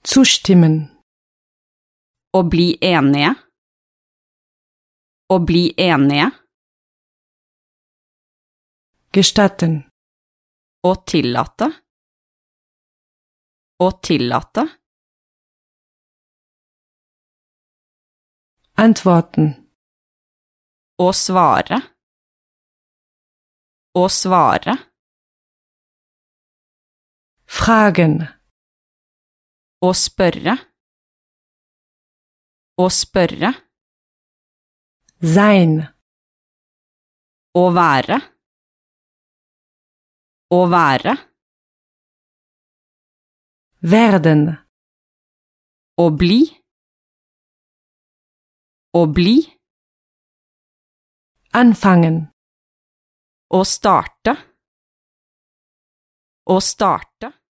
Zustimmen. Å bli enige. Å bli enige. Gestatten. Å tillate. Å tillate. Antworten. Å svare. Å svare. Fragen. Å spørre. Å spørre. Sein. Å være. Å være. Werden. Å bli. Å bli. Anfangen. Å starte. Å starte.